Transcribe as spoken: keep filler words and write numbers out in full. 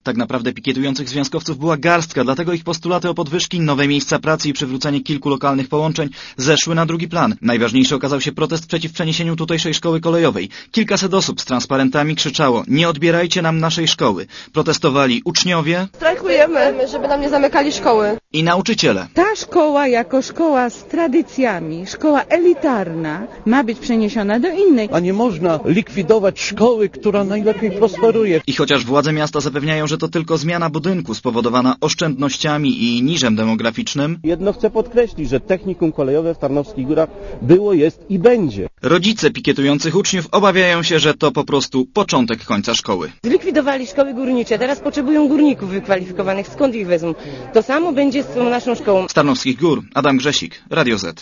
Tak naprawdę pikietujących związkowców była garstka, dlatego ich postulaty o podwyżki, nowe miejsca pracy i przywrócenie kilku lokalnych połączeń zeszły na drugi plan. Najważniejszy okazał się protest przeciw przeniesieniu tutejszej szkoły kolejowej. Kilkaset osób z transparentami krzyczało: nie odbierajcie nam naszej szkoły. Protestowali uczniowie, strajkujemy, żeby nam nie zamykali szkoły, i nauczyciele. Ta szkoła jako szkoła z tradycjami, szkoła elitarna, ma być przeniesiona do innej. A nie można likwidować szkoły, która najlepiej prosperuje. I chociaż władze miasta zapewniają, że to tylko zmiana budynku spowodowana oszczędnościami i niżem demograficznym, Jedno chcę podkreślić, że technikum kolejowe w Tarnowskich Górach było, jest i będzie. rodzice pikietujących uczniów obawiają się, że to po prostu początek końca szkoły. Zlikwidowali szkoły górnicze, teraz potrzebują górników wykwalifikowanych. Skąd ich wezmą? To samo będzie z tą naszą szkołą. Z Tarnowskich Gór, Adam Grzesik, Radio Z.